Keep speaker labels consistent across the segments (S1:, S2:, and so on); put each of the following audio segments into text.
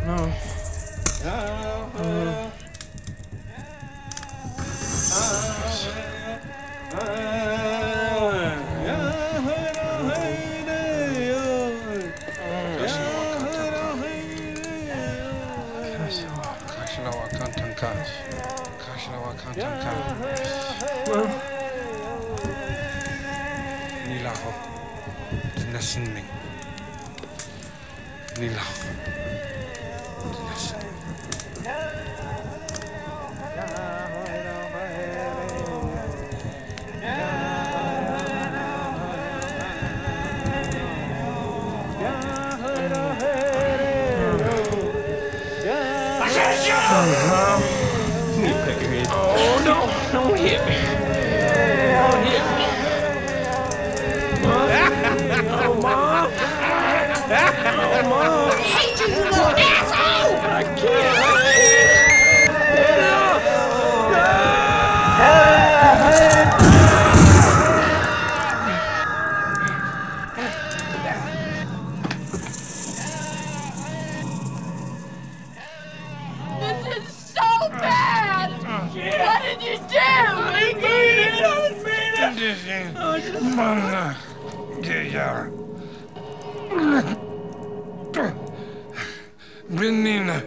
S1: No.
S2: Nilaho. Tinasinming. Nilaho. Tinasinming.
S1: Oh, no. Don't hit me. Don't hit me. Oh, Mom. Oh, Mom.
S3: I hate you, you little asshole!
S1: I can't.
S3: This is so bad! What did you do?
S1: I didn't mean it.
S2: Benina.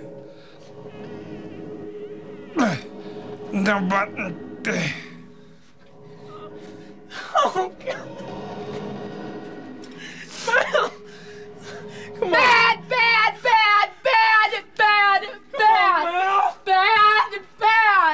S2: Dapat.
S1: Oh, God.